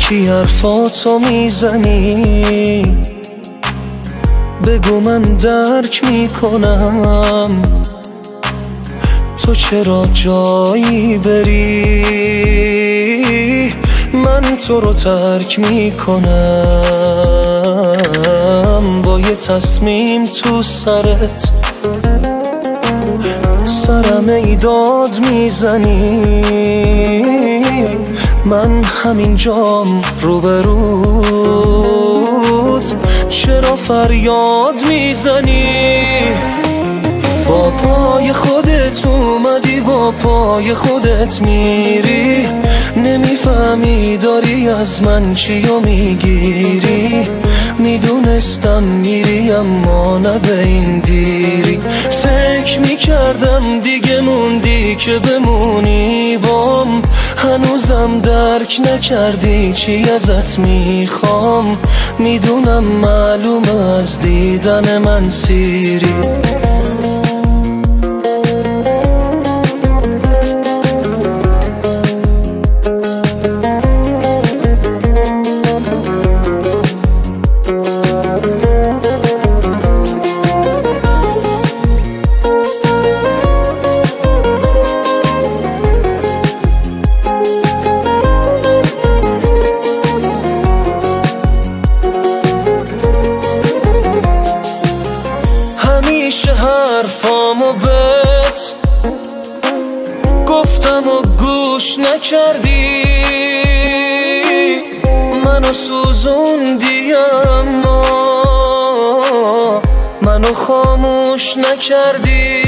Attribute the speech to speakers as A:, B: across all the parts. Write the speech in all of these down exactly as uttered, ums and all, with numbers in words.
A: کی حرفاتو میزنی؟ بگو من درک میکنم. تو چرا جایی بری من تو رو ترک میکنم. با یه تصمیم تو سرت سرم ایداد میزنی، من همینجام روبروت چرا فریاد میزنی؟ با پای خودت اومدی با پای خودت میری، نمیفهمی داری از من چیو میگیری. میدونستم میری اما نه به این دیری. فکر میکردم دیگه موندی که بمونی بام، هنوزم درک نکردی چی ازت میخوام. میدونم معلومه از دیدن من سیری. همیشه حرفامو بهت گفتم و گوش نکردی، منو سوزوندی اما منو خاموش نکردی،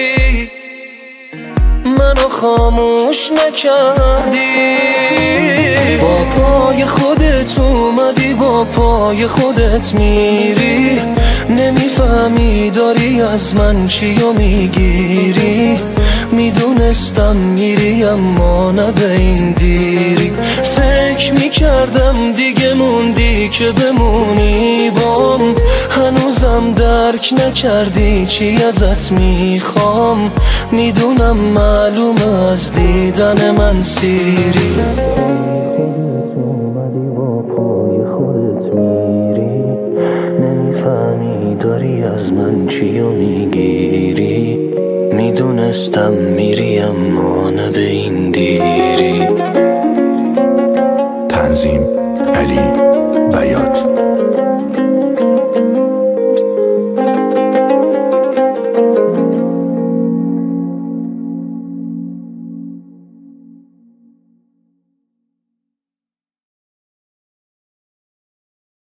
A: منو خاموش نکردی. با پای خودت اومدی با پای خودت میری، نمیفهمی داری از من چیو میگیری. میدونستم میری اما نه به این دیری. فکر میکردم دیگه موندی که بمونی بام، هنوزم درک نکردی چی ازت میخوام. میدونم معلومه از دیدن من سیری. نمیفهمی داری از من چیو میگیری. میدونستم میری اما نه به این دیری.